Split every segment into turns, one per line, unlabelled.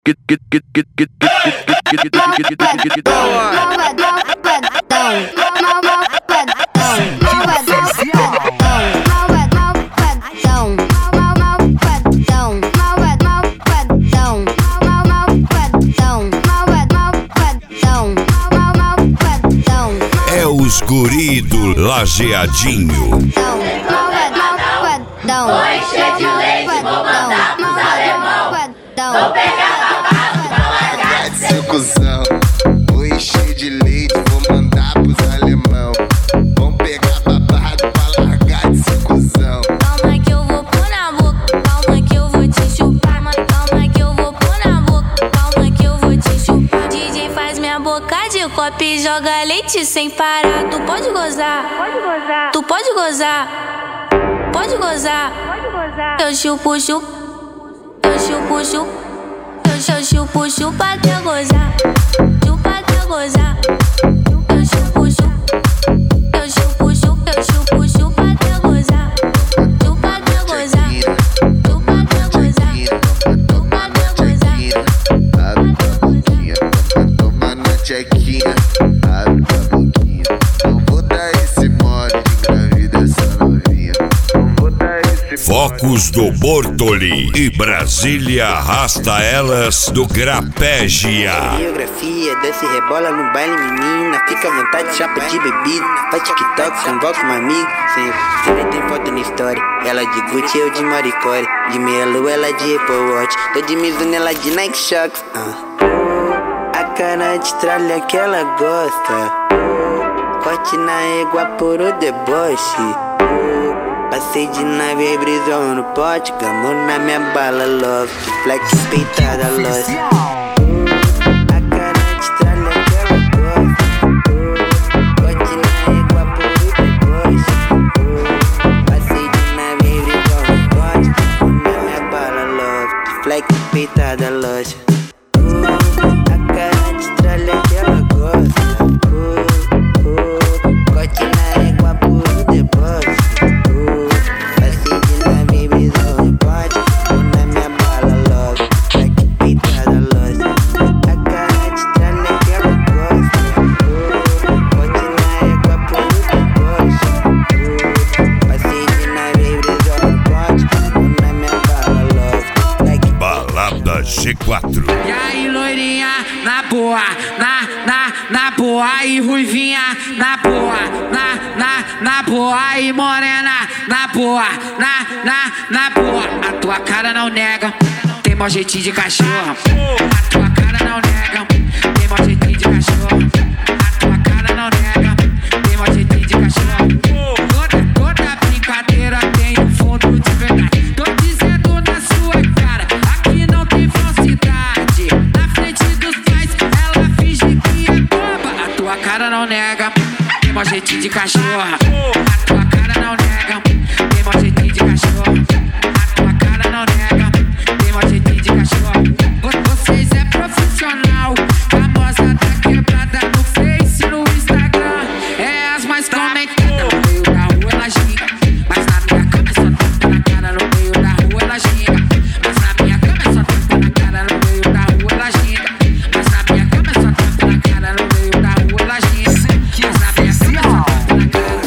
É os guri do Lajeadinho.
Vou encher de leite, vou mandar pros alemão. Vou pegar babado pra largar de ser
cuzão. Vou encher de leite, vou mandar pros alemão. Vão pegar babado pra largar de ser cuzão.
Calma que eu vou pôr na boca, calma que eu vou te chupar. Calma que eu vou pôr na boca, calma que eu vou te chupar. DJ faz minha boca de copo e joga leite sem parar. Tu pode gozar, tu pode gozar, pode gozar. Eu chupo, chupo, eu chupo, chupo, eu chupo, chupa até gozar, chupa até gozar. Eu chupo, chupo, eu chupo, chupo, eu chupo, chupa até gozar, chupa até gozar, chupa até gozar, chupa até gozar.
Abre a boquinha, toma na tchequinha. Abre a boquinha, não vou dar esse mole de engravida essa novinha. Não vou dar esse
Focos do Bortoli e Brasília arrasta elas do Grapégia.
Biografia, desce rebola no baile, menina. Fica à vontade, chapa de bebida. Faz TikTok, convoca um amigo. Sempre tem foto na história. Ela de Gucci, eu de Maricore. De meia lua, ela de Apple Watch. Tô de Mizuno, ela de Nike Shox. A cara de tralha que ela gosta. Corte na égua por o deboche. Passei de nave, brisou no pote. Gamou na minha bala, love. Flex peitada, lost. A cara de tralha que ela gosta. Corte na égua por o deboche. Passei de nave, brisou no pote. Gamou na minha bala, love. Flex peitada, lost. A cara de tralha que ela gosta. Corte na égua por o deboche.
G4.
E aí, loirinha, na boa, na boa. E ruivinha, na boa, na boa. E morena, na boa, na boa. A tua cara não nega, tem mó jeitinho de cachorro. A tua cara não nega, tem mó jeitinho de cachorro. A tua cara não nega, tem mó jeitinho de cachorro. Toda brincadeira tem um fundo de verdade. Tô dizendo na sua cara, aqui não tem falsidade. Na frente dos pais, ela finge que é boba. A tua cara não nega, tem mó jeitinho de cachorro. A tua cara não nega, tem mó jeitinho de cachorro. A tua cara não nega, tem mó jeitinho de cachorro. Vocês é profissional, famosa da quebrada no Face, no Instagram. É as mais comentadas. No meio da rua ela ginga, mas na minha cama é só tapa na cara. No meio da rua ela ginga, mas na minha cama é só tapa na cara. No meio da rua ela ginga, mas na minha cama é só tapa na cara. No meio da rua ela ginga, mas na minha cama é só tapa na cara.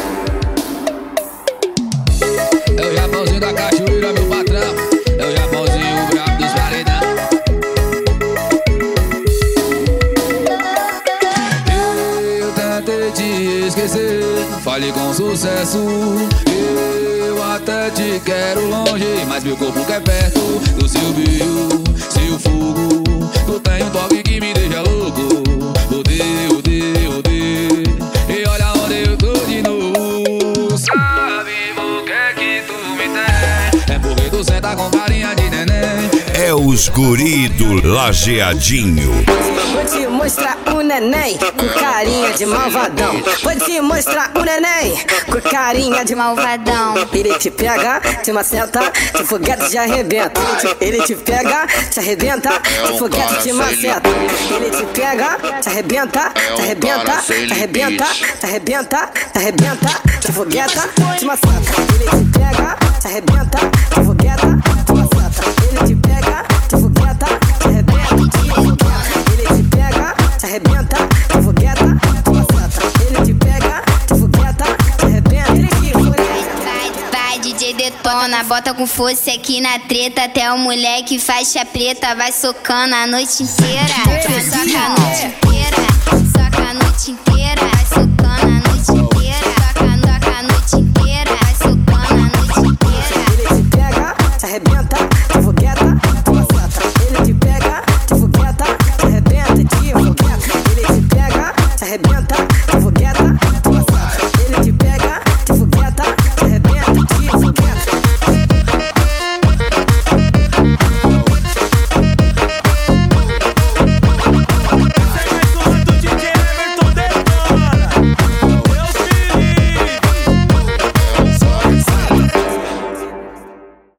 É o Japãozinho da cachoeira, meu patrão. É o Japãozinho, o brabo dos paredão. Eu tentei te esquecer, falei com sucesso. Eu até te quero longe, mas meu corpo quer perto do seu beijo, seu fogo. Tu tem um toque que me deixa louco. Odeio, odeio, odeio. E olha onde eu tô de novo. Sabe por que tu me tem? É porque tu senta com carinha de neném.
É os guri do Lajeadinho.
Vou te mostrar o neném com carinha de malvadão. Vou te mostrar o neném com carinha de malvadão. Ele te pega, te maceta, te foguete te arrebenta. Ele te pega, te arrebenta, te foguete te maceta. Ele te pega, te arrebenta, te arrebenta, te arrebenta, te arrebenta, te arrebenta, te fogueta, te maceta. Ele te pega, te arrebenta, te fogueta, te maceta. Ele te pega, te fogueta, te arrebenta,
bota com força aqui na treta. Até o moleque faixa preta vai socando a noite inteira. Soca a noite inteira, soca a noite inteira.